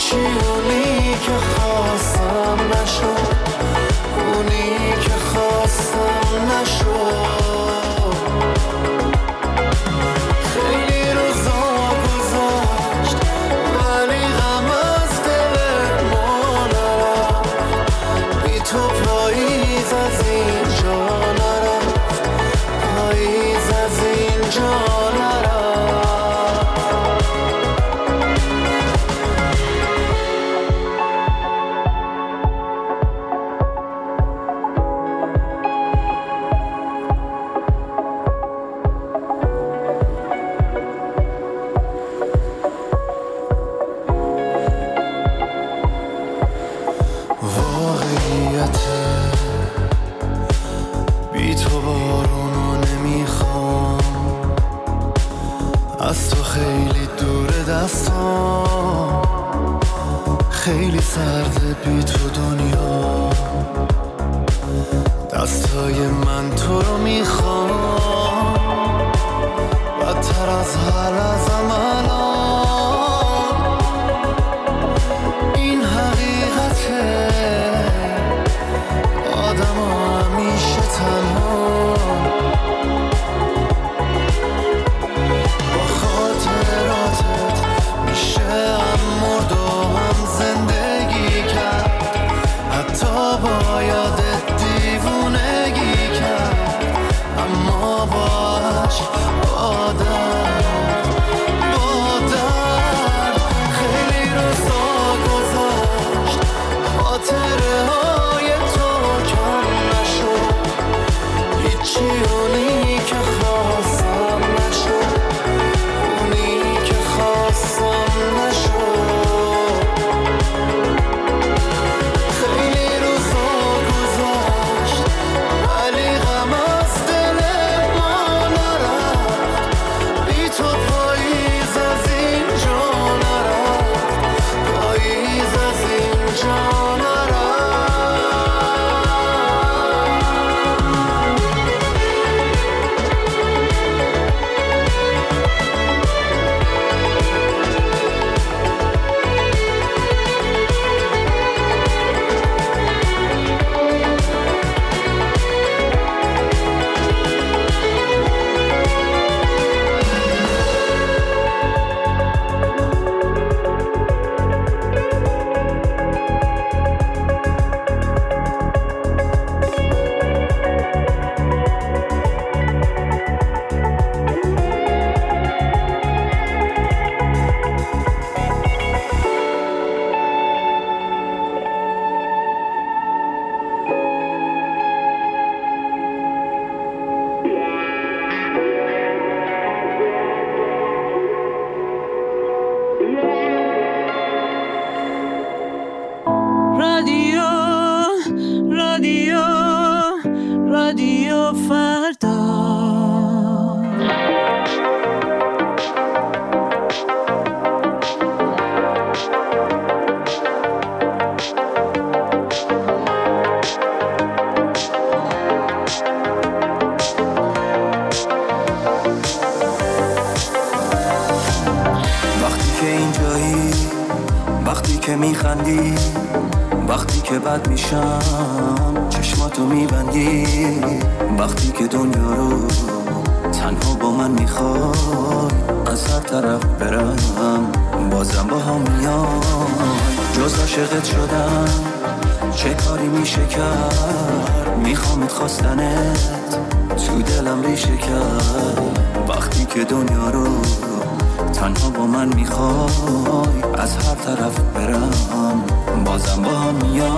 هیچی اونی که خواستم نشد، اونی که خواستم نشد. خیلی روزا گذشت ولی غم از دل ما نرفت، بی تو پاییز از اینجا نرفت، پاییز از اینجا نرفت. از تو خیلی دوره دستام، خیلی سرده بی تو دنیا، دستای من تو رو میخوام بدتر از هر لحظه‌م الان. این حقیقته آدم همیشه تنها مرد و هم زندگی کرد، حتی با یادت دیوونگی کرد، اما با عشق با درد خیلی روزا گذشت، خاطره های تو کم نشد، هیچی اونی که خواستم نشد، اونی که خواستم نشد. خیلی روزا گذشت ولی غم از دل ما نرفت، بی تو پاییز از اینجا نرفت، پاییز از اینجا نرفت. رادیو فردا. وقتی که اینجایی، وقتی که میخندی، وقتی که بد میشم چشماتو میبندی، وقتی که دنیا رو تنها با من میخوای از هر طرف برم بازم با هم میای. جز عاشقت شدم چه کاری میشه کرد، میخوامت خواستنت تو دلم ریشه کرد. وقتی که دنیا رو تنها با من میخوای از هر طرف برم بازم با هم میای.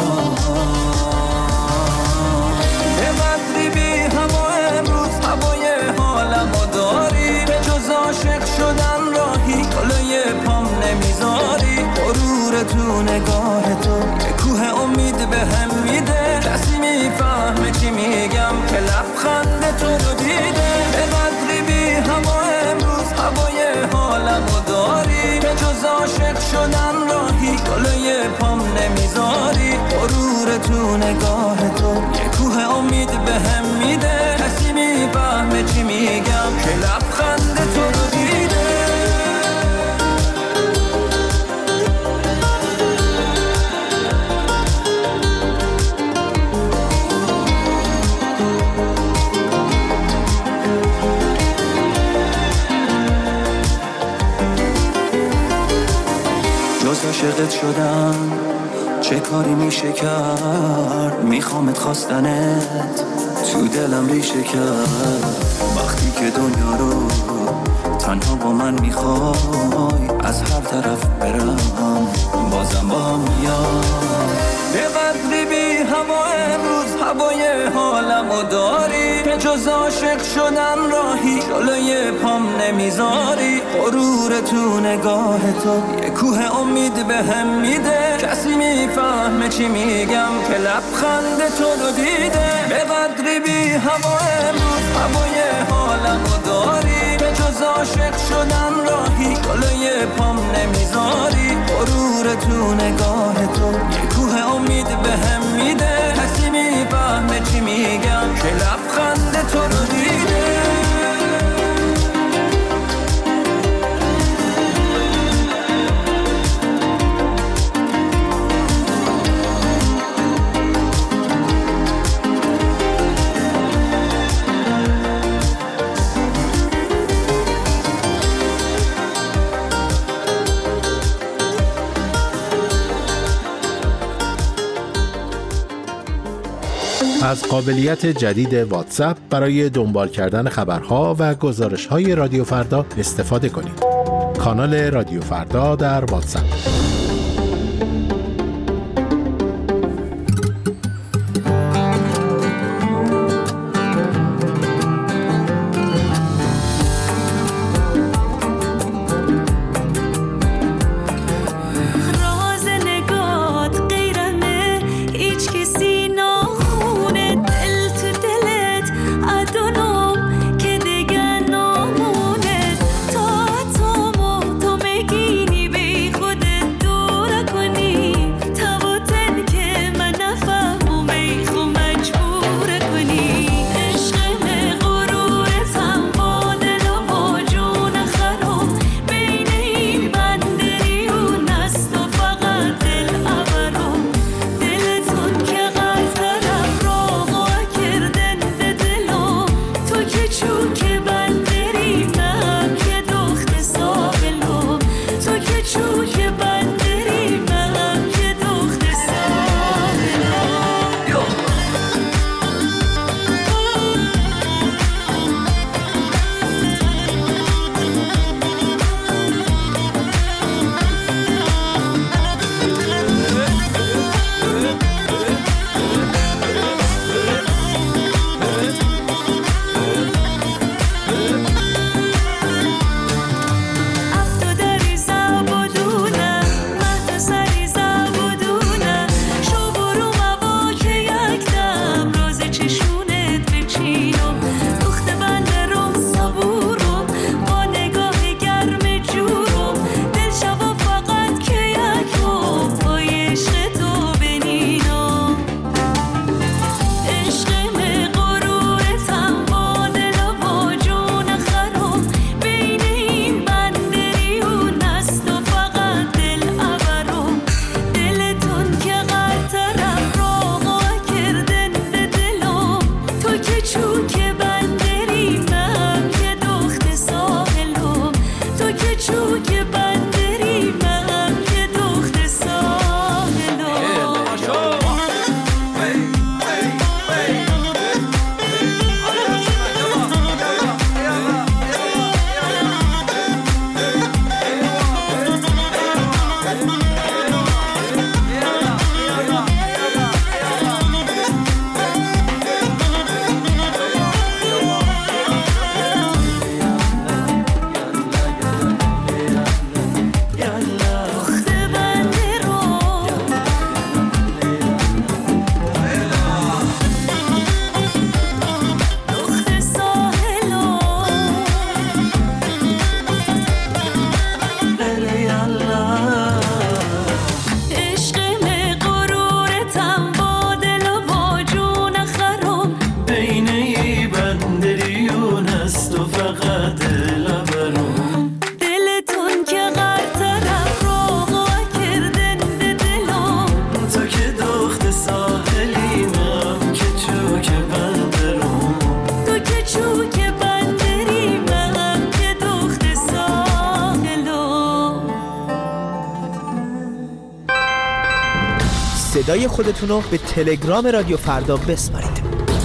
به قدری بی هوا امروز هوای حالمو داری، به جز عاشق شدن راهی کلای پام نمیذاری. غرور تو نگاه تو یه کوه امید به هم میده، کسی میفهمه چی میگم که لبخند تو رو دیده. به قدری بی هوا امروز هوای حالمو داری، به جز عاشق شدن راهی کلای پام نمیذاری. غرور تو نگاه تو یه کوه امید به هم میده، کسی میفهمه چی میگم که لبخند تو رو دیده. جز عاشقت شدن چه کاری میشه کرد؟ میخوامت خواستنت تو دلم ریشه کرد. وقتی که دنیا رو تنها با من میخوای از هر طرف برم بازم با هم میای. به قدری بی هوا امروز هوای حالمو داری که جز عاشق شدن راهی جلوی پام نمیذاری. غرور تو نگاه تو یه کوه امید بهم میده. کسی میفهمه چی میگم که لبخند تو رو دیده. به قدری بی هوا امروز هوای حالمو داری که جز عاشق شدن راهی جلوی پام نمیذاری. غرور تو نگاه تو یه کوه امید بهم میده. کسی میفهمه چی میگم که لبخند تو رو دیده. از قابلیت جدید واتساپ برای دنبال کردن خبرها و گزارش‌های رادیو فردا استفاده کنید. کانال رادیو فردا در واتساپ. صدای خودتون رو به تلگرام رادیو فردا بسپارید.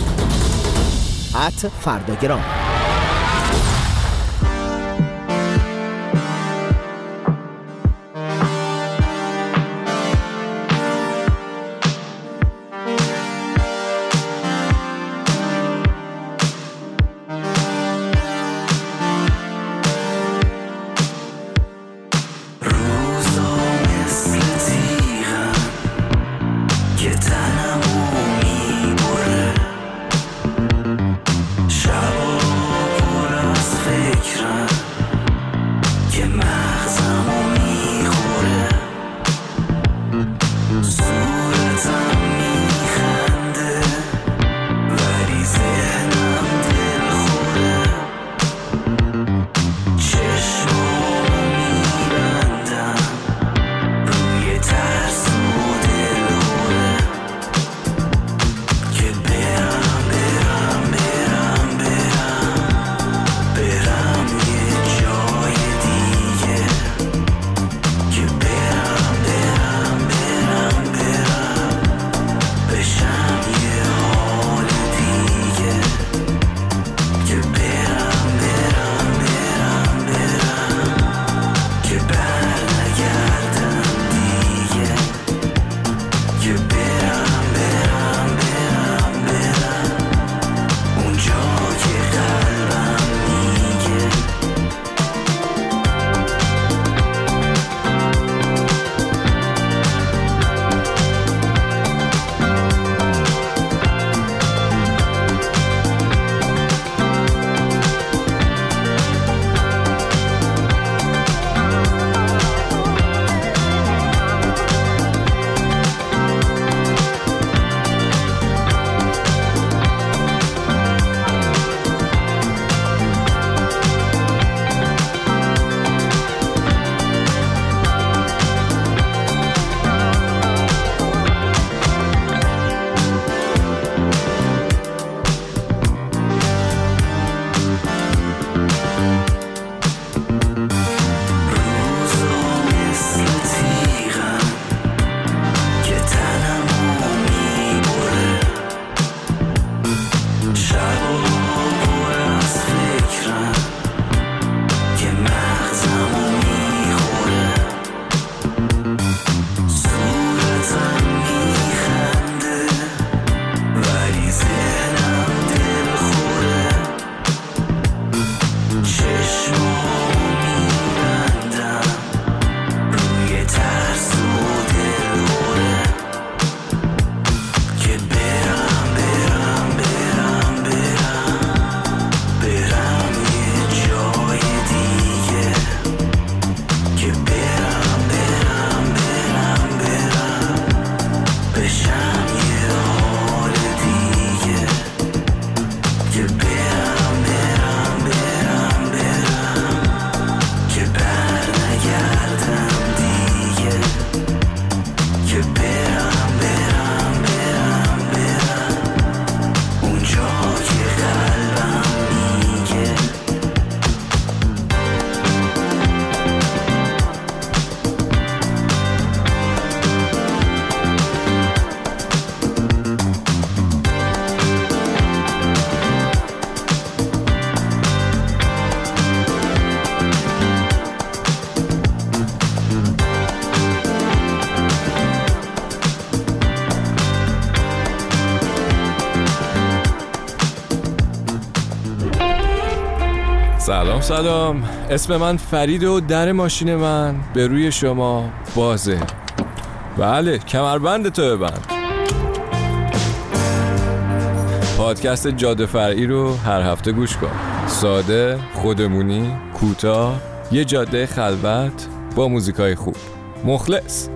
@فرداگرام. سلام، اسم من فرید و در ماشین من به روی شما بازه. بله، کمربند تو ببند. پادکست جاده فرعی رو هر هفته گوش کن. ساده، خودمونی، کوتاه، یه جاده خلوت با موزیکای خوب. مخلص.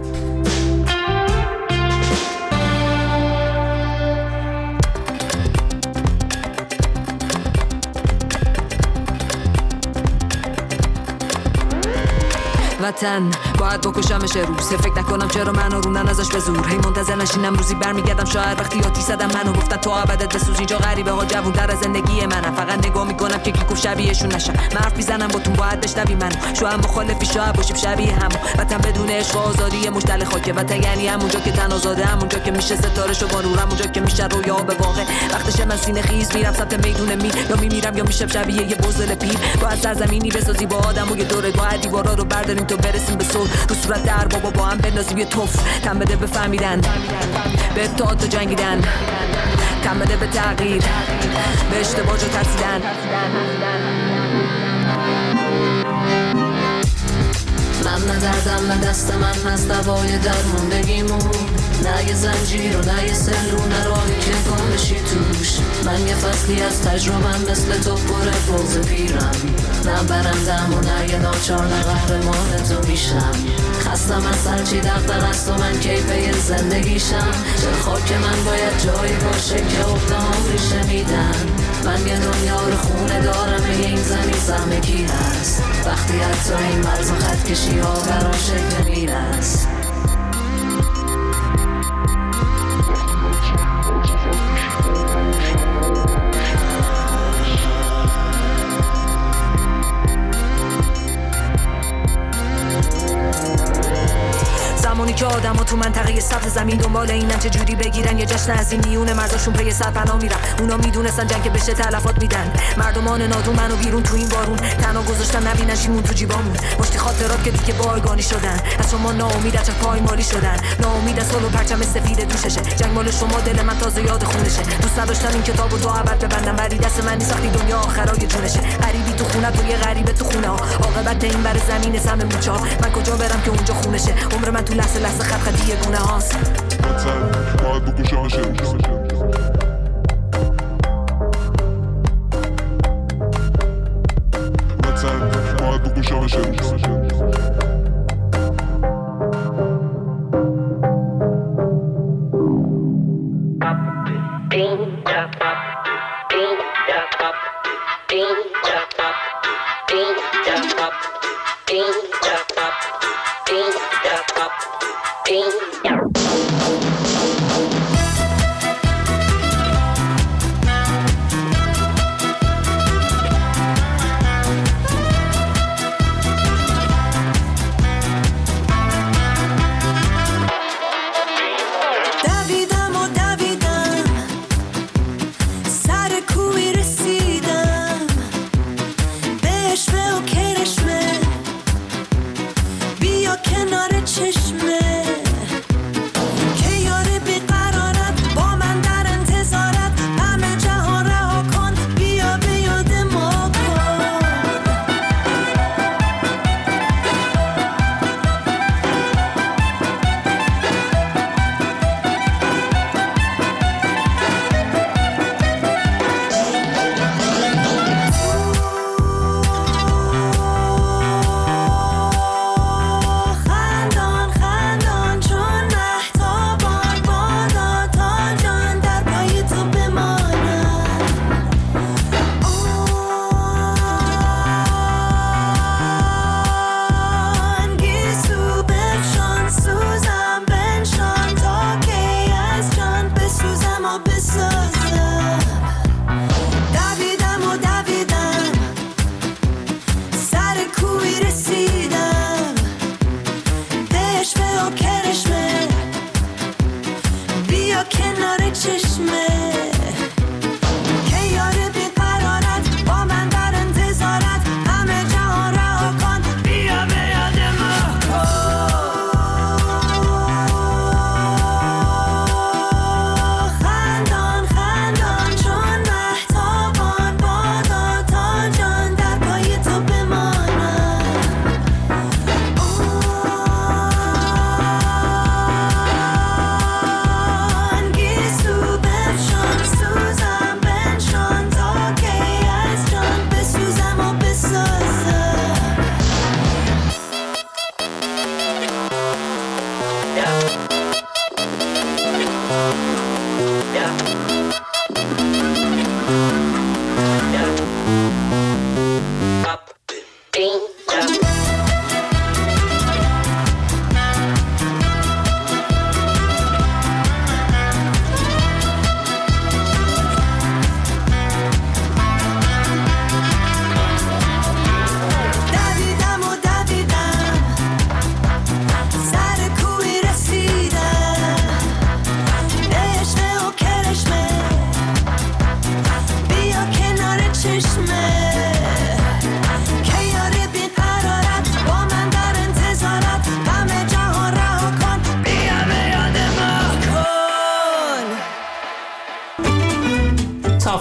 وطن باید بکشمش روز. فکر نکنم چرا منو روندن ازش به زور. هی منتظر نشینم روزی برمیگردم شاید وقتی آتی زدم منو گفتن تو ابدت بسوز. اینجا غریبه ها جوون‌تر از زندگی منم. فقط نگاه میکنم که کی گفت شبیهشون نشم. حرف میزنم باتون باید بشنوی منو. شاید مخالفی شاید باشیم شبیه هم. وطن بدون عشق و آزادی مشتل خاکه. وطن یعنی همونجا که تن آزاده، همونجا که میشه ستاره شو با نور، همونجا که میشه رویا به واقع. وقتشه من سینه خیز میرم سمت میدون میر، یا میمیرم یا میشم شبیه یه بزدل پیر. باید سرزمینی بسازی با آدم و یه دوره، باید دیوارا رو برداریم تا برسیم به صلح. رو صورت در بابا با هم بندازیم یه توف. تن بده به فهمیدن، به اتحاد و جنگیدن، تن بده به تغییر، به اشتباه جو ترسیدن. من نه دردم نه دست من هست دوای درموندگیمون. نه یه زنجیر و نه یه سلو، نه راهی که گم بشی توش. من یه فصلی از تجربم مثل تو پر بغض پیرم. نه برندم و نه یه ناچار، نه قهرمان تو میشم. خستم از هرچی دغدغه است و من کیفه زندگیشم. چرا خاک من باید جایی باشه که اقدام ریشه میدن. من یه دنیا رو خونه دارم، این زمین سهم کی هست وقتی حتی این مرز و خط کشی ها برام شکل میرست. زمانی که آدم‌ها تو منطقه سطح زمین دنبال اینن چه جوری بگیرن یه جشن از این میونه مرزاشون پی سرپناه میرن. اونا میدونستن جنگ بشه تلفات میدن. مردمان نادون منو بیرون تو این بارون تنها گذاشتن، نبینن شیمون تو جیبامون. مشتی خاطرات که دیگه بایگانی شدن. از شما ناامید از پایمالی شدن، ناامید از صلح و پرچم سفید دوششه. جنگ مال شما، دل من تازه یاد خونشه. دوست نداشتم این کتابو تا ابد ببندم، ولی دست من نیست وقتی دنیا آخرای جونشه. غریبی تو خونه تو یه غریبه تو خونه ها، عاقبت این بر زمین سم موچا. من کجا برم که اونجا خونشه؟ عمر من تو لحظه لحظه خط خطی یه گونه هاست. باید بکشمش باید بکشمش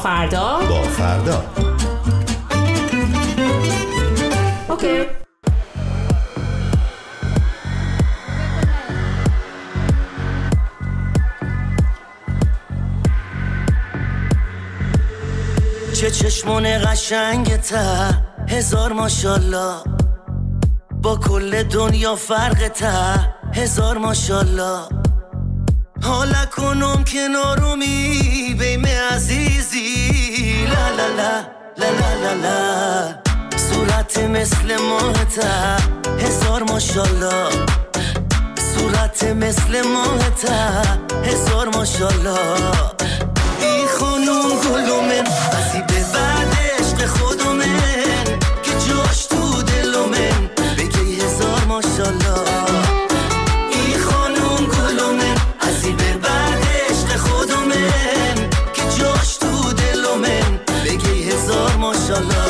فردا با فردا. اوکی. چه چشمون قشنگته، هزار ماشالله، با کل دنیا فرقته، هزار ماشالله. حالا کنم کنارومی بیم عزیزی، لا لا لا لا لا لا لا. صورت مثل ماهته، هزار ماشالله، صورت مثل ماهته، هزار ماشالله. ای خانوم گلومن ازی به بعد عشق خودمن که جاش تو دلومن بگی هزار ماشالله. ای خانوم گلومن ازی به بعد عشق خودمن که جاش تو دلومن بگی هزار ماشالله.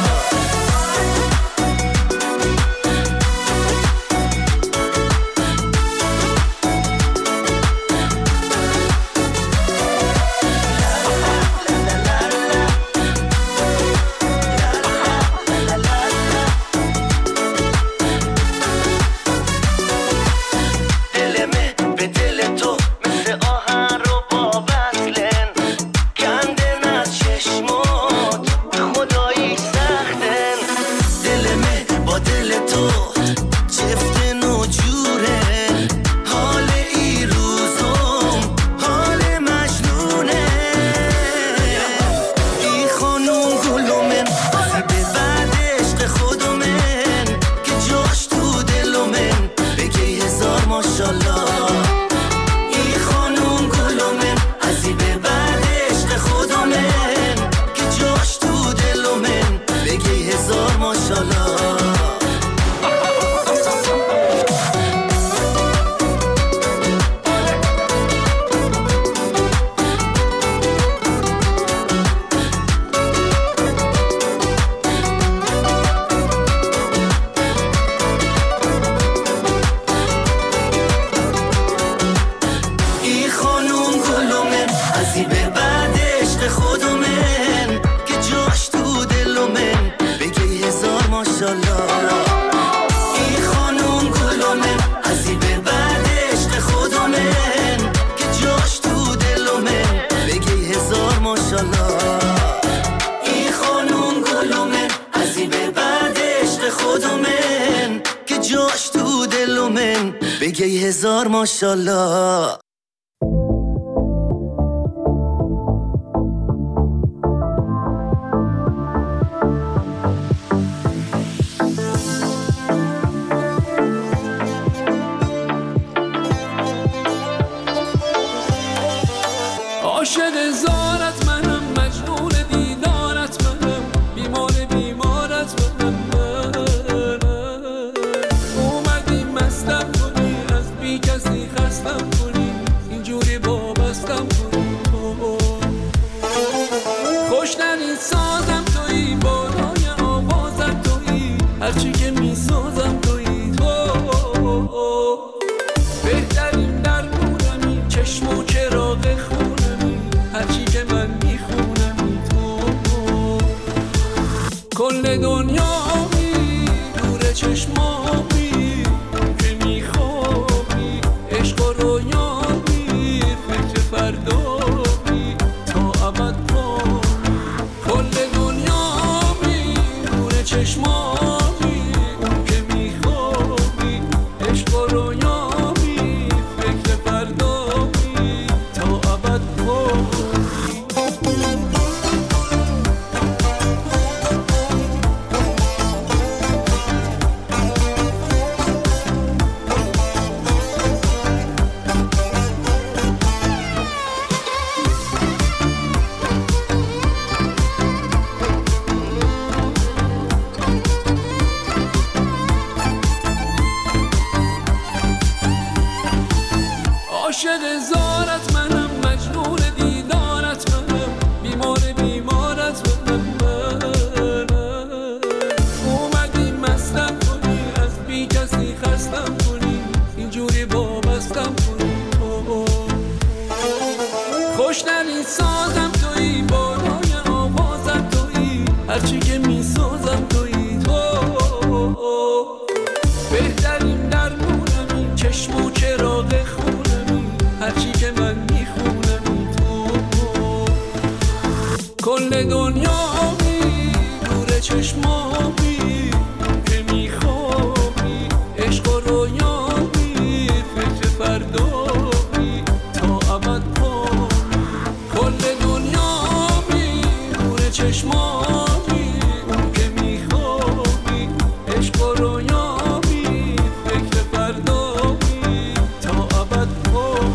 بگی هزار ماشالله. عاشق زارت منم، مجنون دیدارت منم، بیمار بیمارت منم. اومدی مستم کنی، از بی کسی خستم کنی، اینجوری وابستم کنی. خوشننی سازم تویی، بالای آوازم تویی، هرچی که میسازم تویی. تو بهترین درمونمی، چشم و چراغ خونمی، هرچی که من میخونمی. تو کل دنیامی، دور چشمامی، که میخوابی عشق و رویامی، فکر فردامی تا ابد پامی. کل دنیامی، دور چشمامی، اون که میخوابی عشق و رویامی، فکر فردامی تا ابد پامی. عاشق زارت منم، مجنون دیدارت منم، بیمار بیمارت منم. اومدی مستم کنی، از بی کسی خستم کنی، اینجوری وابستم کنی. خوشننی سازم تویی، بالای چشم و چراغ خونمی، هرچی که من میخونم تو کل دنیامی، نور چشمامی که میخوابی، عشق و رویامی، فکر فردامی تا ابد پامی. کل دنیامی، نور چشمامی که میخوابی، عشق و رویامی، فکر فردامی تا ابد پامی.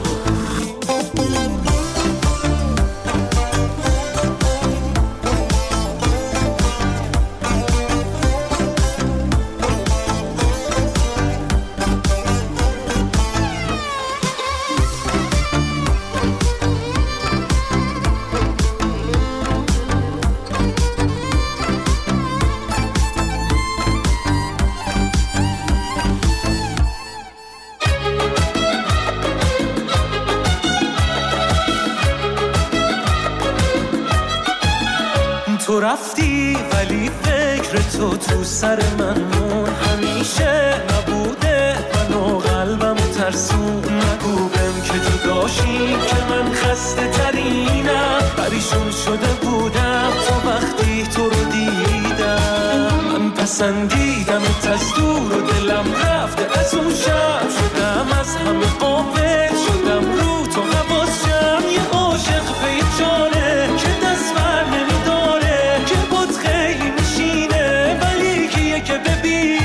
تو رفتی ولی فکر تو سر من مون، همیشه نبوده من و قلبم ترسون. نگو بهم که جداشی که من خسته ترینم، پریشون شده بودم تا وقتی تو رو دیدم. من پسندیدمت از دور و دلم رفته از اون شب، شدم از همه غافل، شدم رو تو حواسم. یه عاشق به جانه که دست بر نمیداره، که بود خیلی میشینه ولی کیه که ببینه.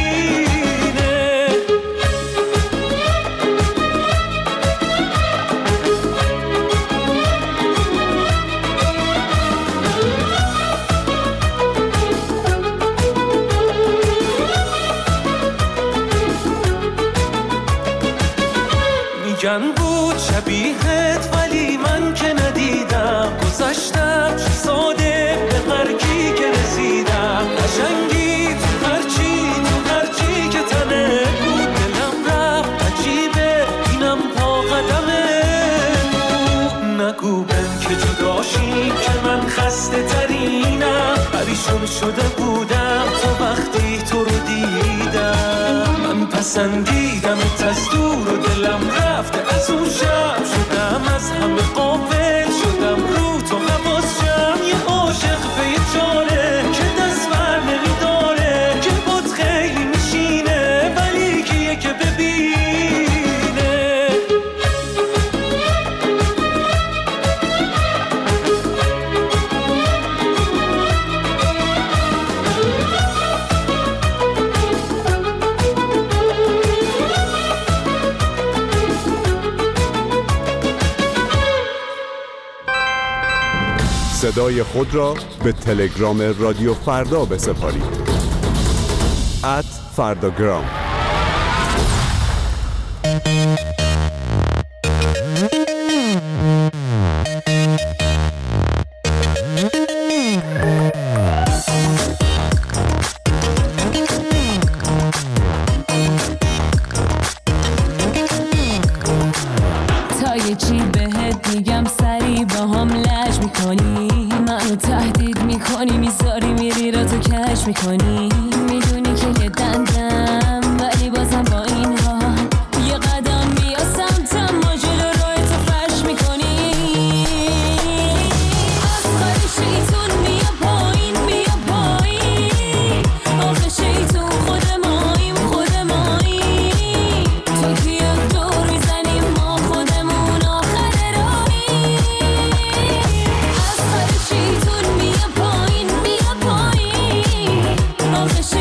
میگن بود شبیهت ولی من که ندیدم، گذشتم چه ساده به هرکی که رسیدم. قشنگی تو هرچی که تنه بود، دلم رفت عجیبه اینم پا قدمه بود. نگو بهم که جداشی که من خسته ترینم، پریشون شده بودم تا وقتی تو رو دیدم. من پسندیدمت از دور و دلم رفته از اون شب، شدم از همه غافل، شدم رو تو حواسم. یه عاشق به یه جانه که دست بر نمیداره، که بود خیلی میشینه ولی کیه که ببینه. صدای خود را به تلگرام رادیو فردا بسپارید. @فرداگرام. تا یه چی بهت میگم سری با هم لج میکنی، منو تهدید میکنی، میذاری میری را تو کش میکنی. میدونی که یه دندم ولی بازم با این حال یه قدم بیا سمتم، ما جلو روی تو فرش میکنی. از خواهی شیطون بیا پایین، بیا پایین. آخه شیطون خود ماییم، خود ماییم. تو که یک دور میزنیم ما خودمون آخر راهیم. از خواهی شیطون بیا پایین، بیا پایین. آخه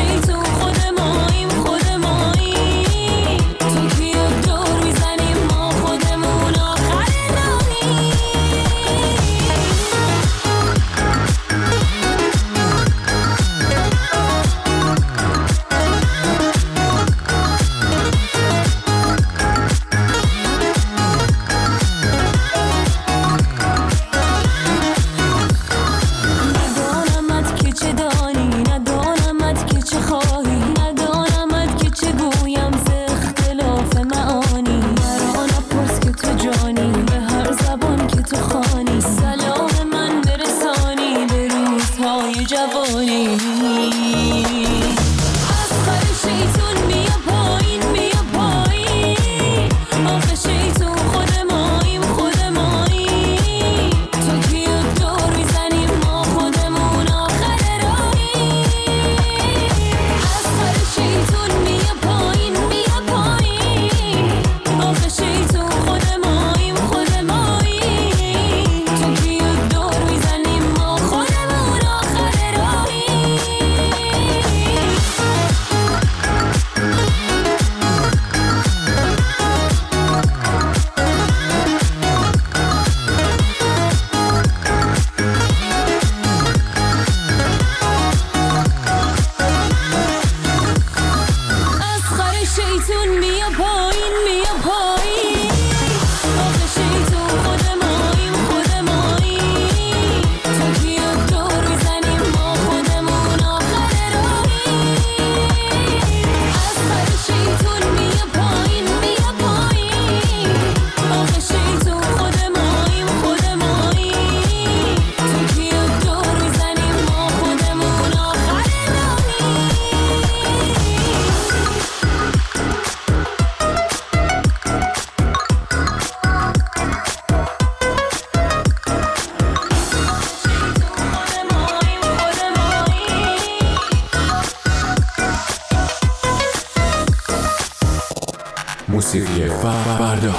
رادیوی فردا.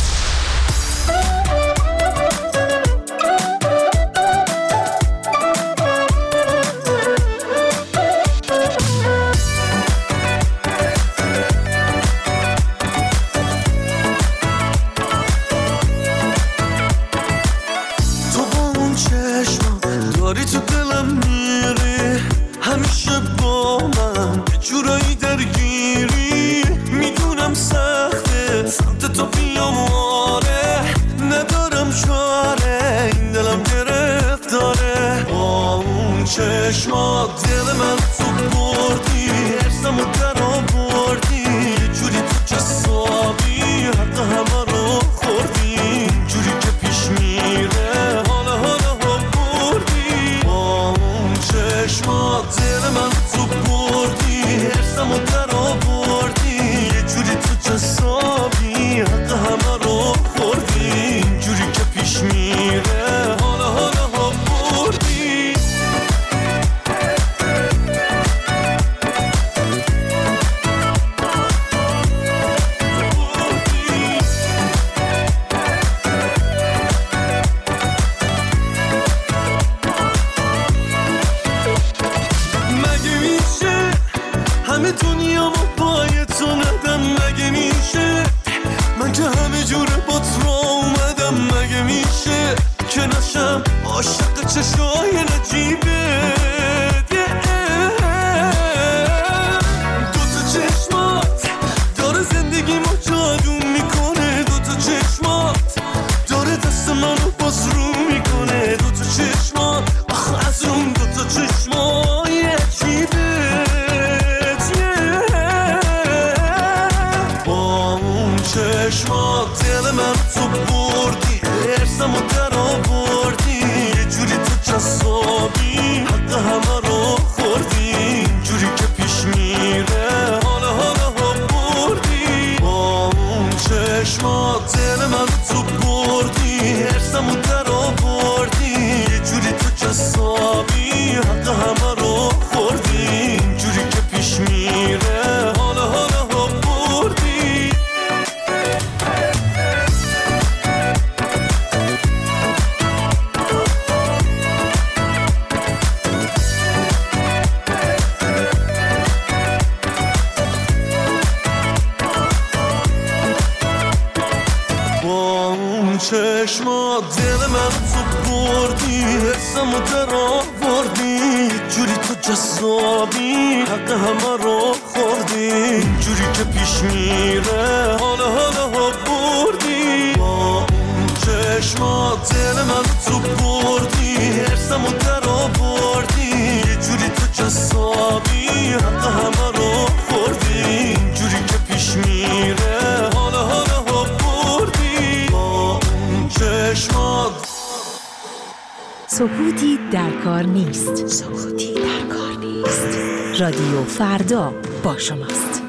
داری تو دلم میری همیشه با من جورایی درگیری میدونم سخته سمت تو بیام آره ندارم چاره این دلم گرفتاره با اون چشمات دل من تو بردی ارسمو در آوردی یه جوری تو جسابی حق همه رو خوردی جوری که پیش میره حالا چشمات دل من تو بردی ارسمو در آوردی یه جوری تو جسابی حق همه رو خوردی جوری که پیش میره حالا بردی همه دنیا با پای تو ندم مگه میشه من که همه جوره با تو اومدم مگه میشه که نشم عاشق چشای نجیبت دوتا چشمات داره زندگیمو جادو میکنه دوتا چشمات داره دست منو باز رو میکنه دوتا چشمات آخه از اون دوتا چشمای عجیبه چشمات دل من تو بردی ارسمو در آوردی یه جوری تو جسابی حق همه رو خوردی جوری که پیش میره حالا بردی با اون چشمات دل من تو بردی ارسمو در آوردی یه جوری تو جسابی حق همه رو خوردی جوری که پیش میره حالا بردی چشمات دل من تو بردی حسمو در آوردی یه جوری تو جذابی حق همه رو خوردی جوری که پیش میره حالا بردی با اون چشمات دل من تو بردی حسمو در آوردی یه جوری تو جذابی حق همه رو خوردی جوری که پیش میره حالا بردی با اون چشمات. سکوتی در کار نیست. رادیو فردا با شماست.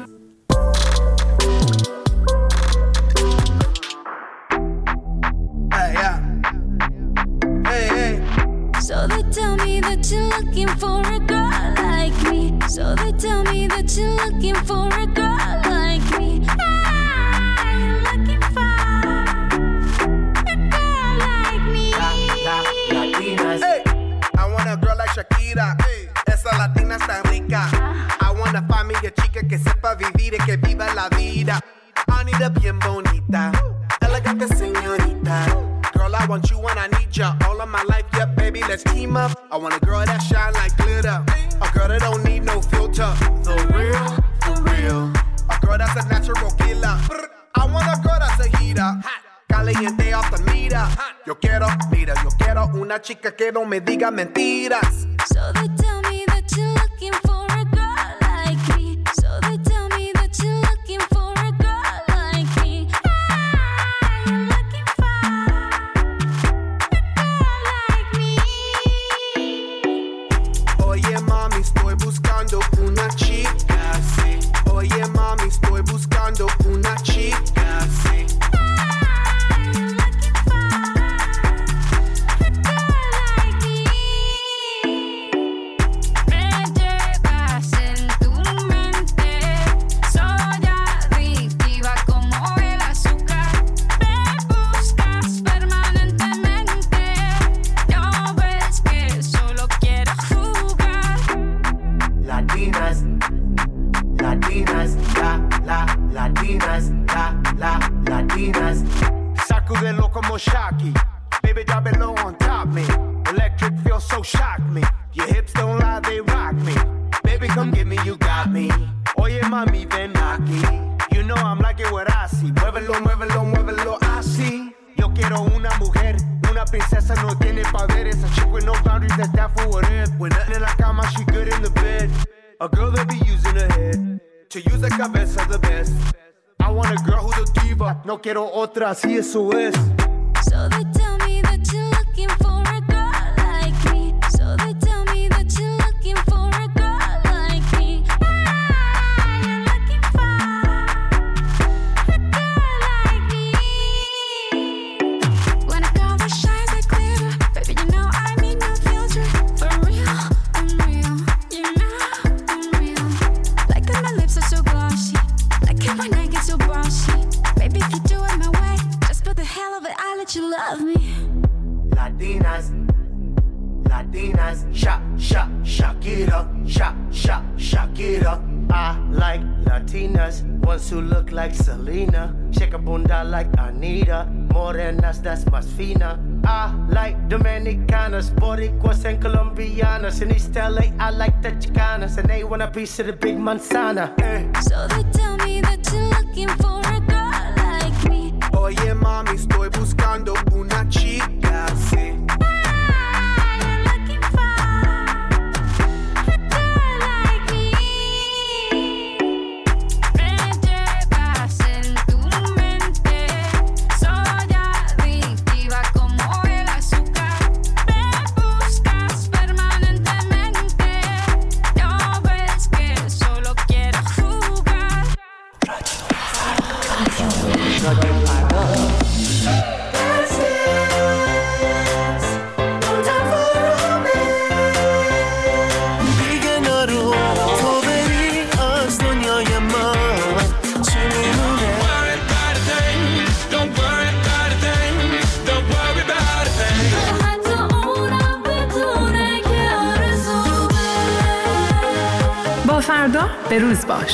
So they tell me that you're looking for a girl like me. So they tell me that you're looking for a girl like me. I'm looking for a girl like me. Latinas. Hey, I want a girl like Shakira. Hey, esa latina está rica. I want to find me a chica que sepa vivir y que viva la vida. Anita bien bonita, elegante señorita. Girl, I want you and I need ya all of my life, yeah, baby, let's team up. I want a girl that shine like glitter, a girl that don't need no filter. The real, for real, a girl that's a natural killer. I want a girl that's a heater, caliente off the meter. Yo quiero una chica que no me diga mentiras. So they tell me that you're looking for a girl like me. So they tell me that you're looking for a girl like me. I'm looking for a girl like me. Oye mami, estoy buscando una chica, sí. Oye mami, estoy buscando una chica, sí. Latinas. Sacudelo como Shocky. Baby, drop it low on top me. Electric feels so shock me. Your hips don't lie, they rock me. Baby, come get me, you got me. Oye, mami, ven aquí. You know I'm like it what I see. Muévelo, muévelo, muévelo así. Yo quiero una mujer, una princesa, no tiene poderes. A chick with no boundaries, that's that for what it is. When nothing in la cama, she good in the bed. A girl that be using her head to use the cabeza the best. I want a girl who's a diva. No quiero otra, así eso es. So they tell me that you're looking for a girl like me. So they tell me that you're looking for a girl like me. You're looking for a girl like me. When a girl that shines like glitter, baby, you know I need no filter. For real, I'm real. You know I'm real. Like that my lips are so glossy. Like how my neck gets so bossy. Baby, if you do it my way, just for the hell of it, I'll let you love me. Latinas, Latinas, Shakira, Shakira. I like Latinas, ones who look like Selena, shake a bunda like Anita, morenas that's más fina. I like Dominicanas, Boricuas and Colombianas. In East LA, I like the Chicanas, and they want a piece of the big manzana. So they tell me that you're looking for a girl like me. Oye mami, estoy buscando una chica así. You're looking for a girl like me. Me llevas en tu mente, soy adictiva como el azúcar. Me buscas permanentemente, no ves que solo quiero jugar. دیگه نرو تو بری از دنیای من چی میمونه Don't worry about a thing Don't worry about a thing حتی اونم بدونه که آرزومه. با فردا به روز باش.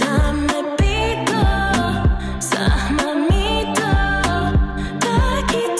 Aquí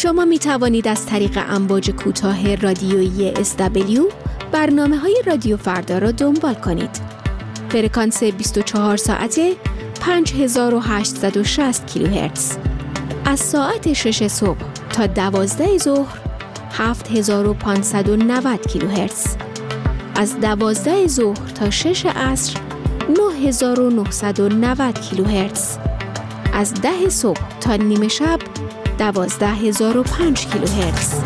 شما می توانید از طریق امواج کوتاه رادیویی SW برنامه‌های رادیو فردا را دنبال کنید. فرکانس 24 ساعته 5860 کیلوهرتز. از ساعت 6 صبح تا 12 ظهر 7590 کیلوهرتز. از 12 ظهر تا 6 عصر 9990 کیلوهرتز. از 10 صبح تا نیمه شب 12005 کیلوهرتز.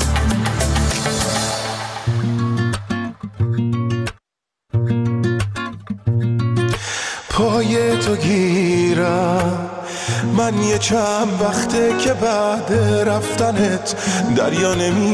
پای تو گیرم من یه چند وقته که بعد رفتنت دریا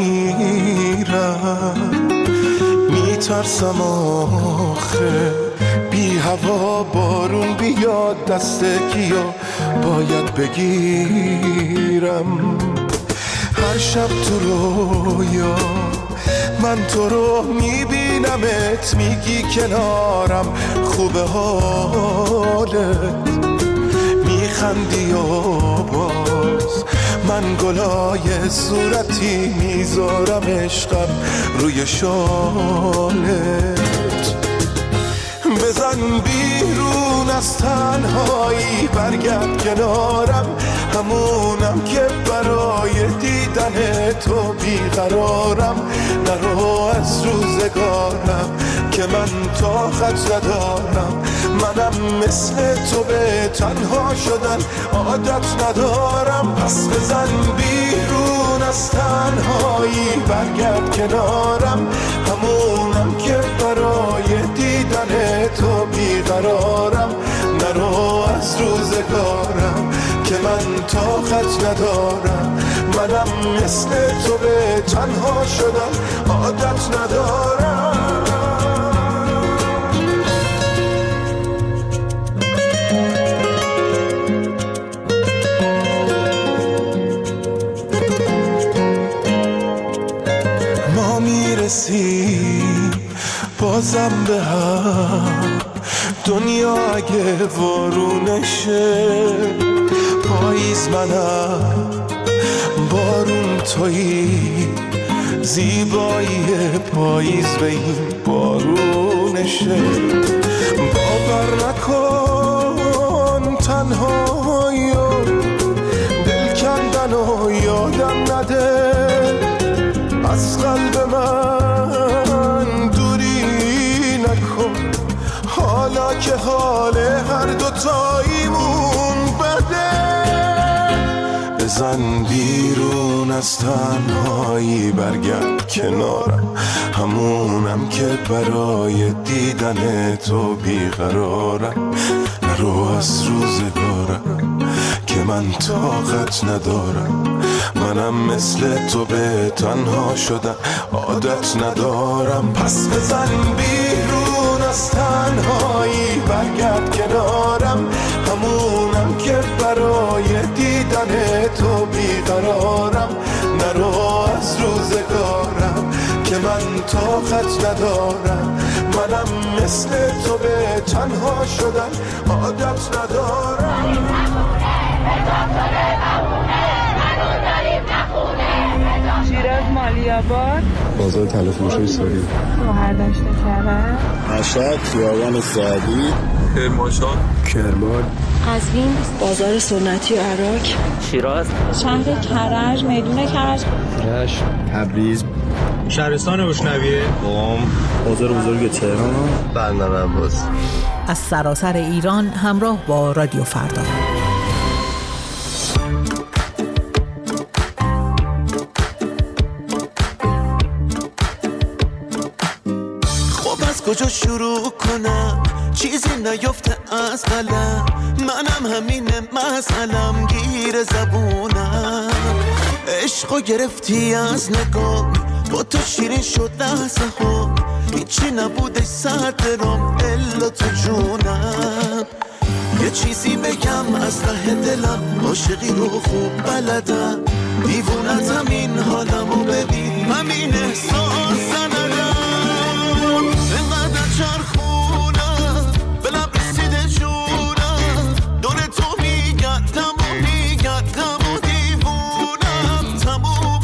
نمیرم، میترسم آخه بی هوا بارون بیاد دست کیا باید بگیرم. هر شب تو رویا من تو رو میبینمت، میگی کنارم خوبه حالت، میخندی و باز من گلای صورتی میذارم عشقم روی شالت. بزن بیرون از تنهایی برگرد کنارم، همونم که برای دیدن تو بیقرارم. نرو از روزگارم که من طاقت ندارم، منم مثل تو به تنها شدن عادت ندارم. پس بزن بیرون از تنهایی برگرد کنارم، همونم که برای دیدن تو بیقرارم. نرو از روزگارم که من طاقت ندارم، منم مثل تو به تنها شدن عادت ندارم. ما میرسیم بازم به هم، دنیا اگه وارونشه، پاییز منم بارون تویی، زیبایی پاییز به این بارونشه. باور نکن تنهایی و دل کندن و یادم نده، از قلب من دوری نکن، حالا که حال هر دوتاییمون بده. بزن بیرون از تنهایی برگرد کنارم، همونم که برای دیدن تو بیقرارم. نرو از روزگارم که من طاقت ندارم، منم مثل تو به تنها شدن عادت ندارم. پس بزن بیرون از تنهایی برگرد کنارم، همونم که برای دیدن تو بیقرارم. نرو از روزگارم که من طاقت ندارم، منم مثل تو به تنها شدن عادت ندارم. شیراز مالی‌آباد، بازار تلفروشی ساری، شهرداشت کرد، مشهد خیابان سعدی، کرمانشاه، کرمان، قزوین، بازار سنتی عراق، شیراز، شهر کرج، میدون کرج، رشت، تبریز، شهرستان بشنویه، قم، بازار بزرگ تهران، بندر عباس. از سراسر ایران همراه با رادیو فردا. کجا شروع کنم چیزی نیفته از قلم، منم همین مسئلم گیر زبونم. عشقو گرفتی از نگاه، با تو شیرین شد لحظه ها، هیچی نبودش سر دلم الا تو جونم. یه چیزی بگم از ته دلم، عاشقی رو خوب بلدم، دیوونتم این حالمو ببین، همین احساس ندارم. اینقدر چرخونم به لب رسیده جونم، دور تو میگردم و میگردم و دیوونم، تموم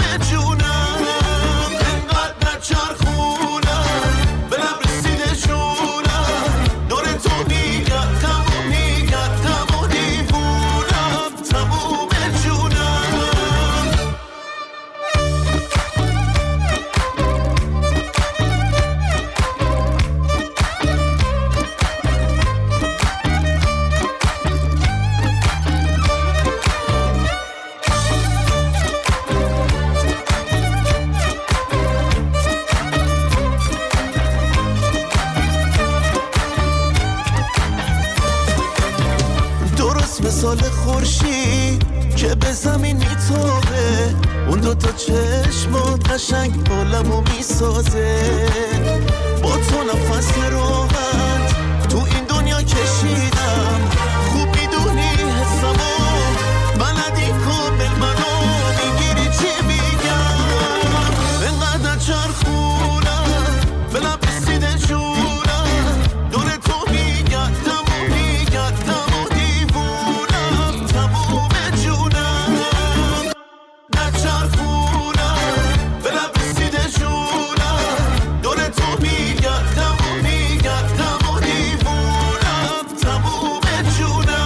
سال خورشید که به زمین میتابه، اون دوتا چشمات قشنگ عالمو میسازه. با تو نفس راحت تو این دنیا کشیدم، خوب میدونی حسمو بلدی کامل منو میگیری چی میگم. انقدر چرخونم به لب رسیده جونم، دور تو میگردم و میگردم و دیوونم تموم جونم. در چرخونم به لب رسیده جونم، دور تو میگردم و میگردم و دیوونم تموم جونم.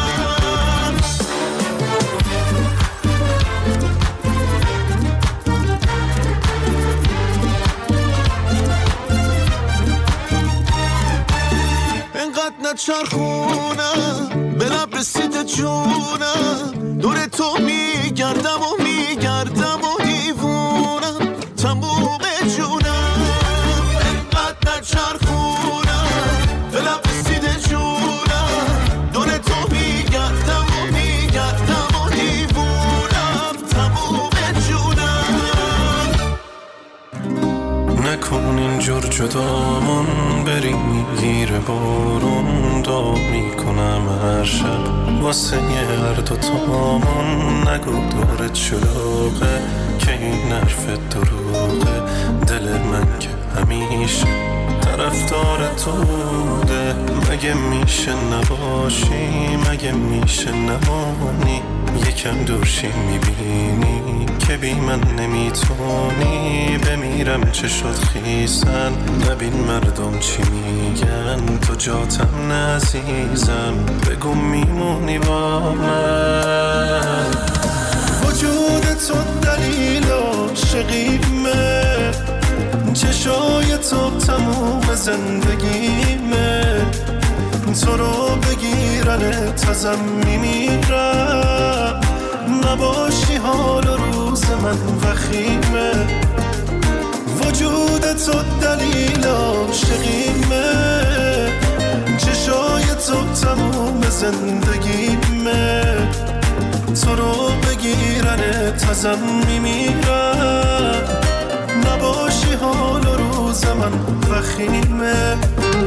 انقدر نچرخونم به لب رسیده جونم، دور تو میگردم و میگردم و دیوونم تموم جونم. انقدر نچرخونم به لب رسیده جونم، دور تو میگردم و میگردم و دیوونم تموم جونم. نکن اینجور جدامون بریم میگیره بارون، دعا میکنم هر شب واسه هر دوتامون. نگو دورت شلوغه که این حرف دروغه، دل من که همیشه طرفدار تو بوده. مگه میشه نباشی، مگه میشه نمانی، یکم دورشی میبینی که بی من نمیتونی. بمیرم چه شد خیسن، نبین مردم چی میگن، تو جاتم نعزیزم بگو میمونی با من. وجود تو دلیل عاشقیمه، چشای تو تموم زندگیمه. تو رو بگیرنت ازم میمیرم، نباشی حال و روز من وخیمه. وجود تو دلیل عاشقیمه، چشای تو تموم زندگیمه. تو رو بگیرنت ازم میمیرم، نباشی حال و روز من وخیمه.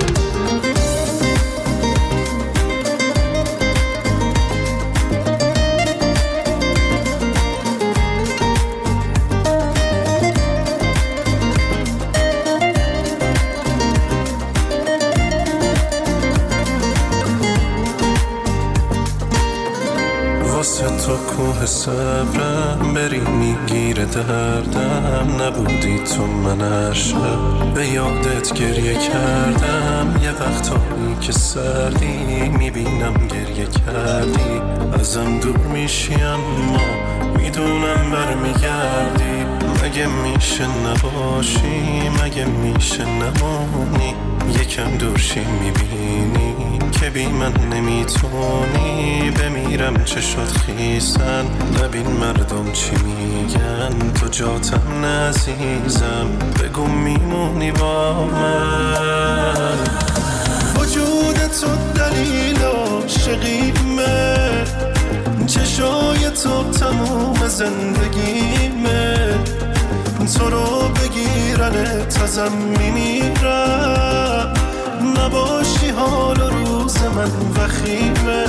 تو کوه صبرم بری میگیره دردم، نبودی تو من هر شب به یادت گریه کردم. یه وقتایی که سردی میبینم گریه کردی، ازم دور میشی اما میدونم برمیگردی. مگه میشه نباشی، مگه میشه نمونی، یکم دورشی میبینی که بی من نمیتونی. بمیرم چه شد خیسن، نبین مردم چی میگن، تو جاتم نعزیزم بگو میمونی با من. وجود تو دلیل عاشقیمه، چشای تو تموم زندگیمه. تو رو بگیرنت ازم میمیرم، نباشی حال و روز من وخیمه.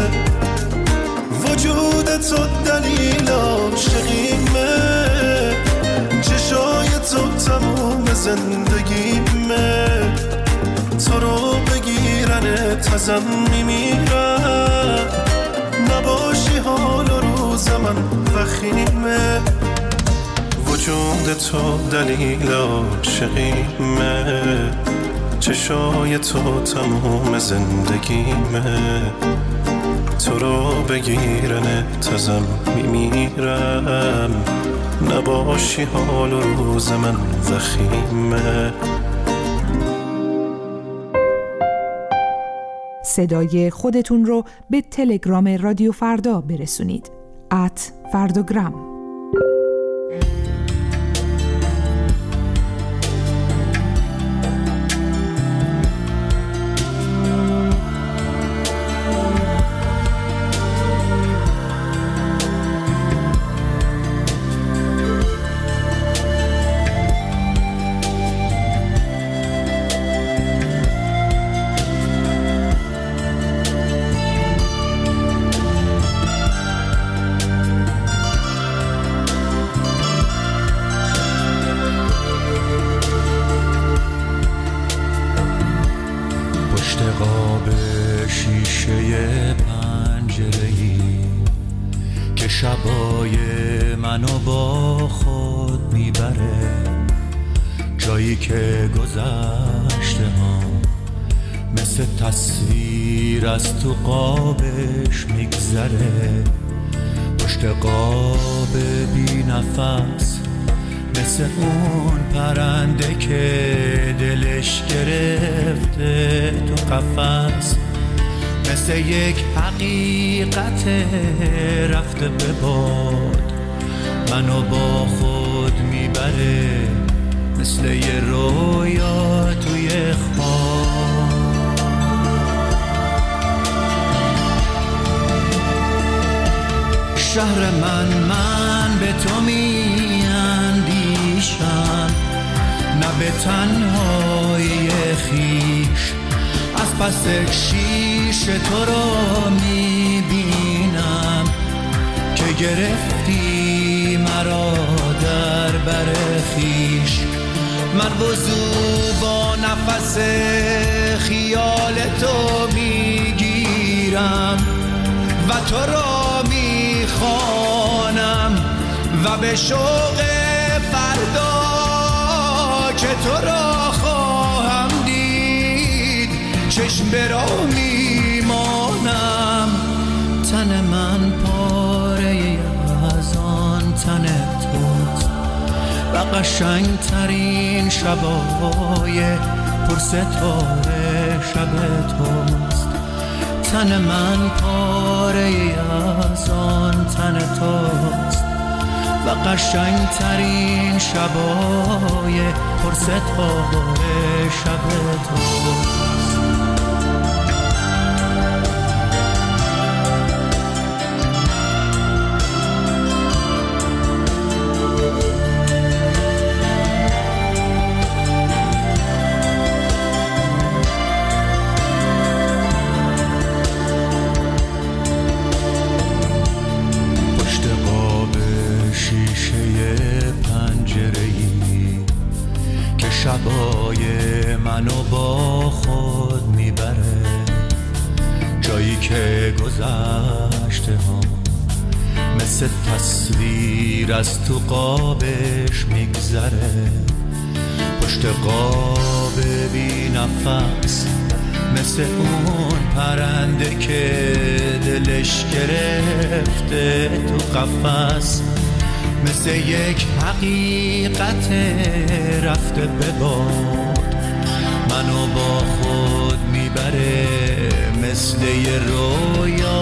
وجود تو دلیل عاشقیمه، چشای تو تموم زندگیمه. تو رو بگیرنت ازم میمیرم، نباشی حال و روز من وخیمه. وجود تو دلیل عاشقیمه، چشای تو تموم زندگیمه. تو رو بگیرنت ازم میمیرم، نباشی حال و روز من وخیمه. صدای خودتون رو به تلگرام رادیو فردا برسونید. @فرداگرام. قاب شیشه پنجره‌ای که شبای منو با خود میبره، جایی که گذشته ها مثل تصویر از تو قابش میگذره، پشت قاب بی نفس مثل اون پرنده که دلش گرفته تو قفس، مثل یک حقیقت رفته به باد منو با خود میبره، مثل یه رویا توی خواب. شهر من به تو میاندیشم، نه به تنهایی خیش، از پس شیش تو رو میبینم که گرفتی مرا در بر خیش. من وضو با نفس خیال تو میگیرم و تو را میخوانم و به شوق فردا که تو را خواهم دید چشم به راه میمانم. تن من پاره از آن تن توست و قشنگ ترین شبای پرستاره شب توست. تن من پاره از آن تن توست و قشنگ ترین شبای پرستاره شب توست. شبای منو با خود میبره، جایی که گذشته ها مثل تصویر از تو قابش میگذره، پشت قاب بی نفس مثل اون پرنده که دلش گرفته تو قفس، مثل یک حقیقت رفته به باد منو با خود میبره، مثل یه رویا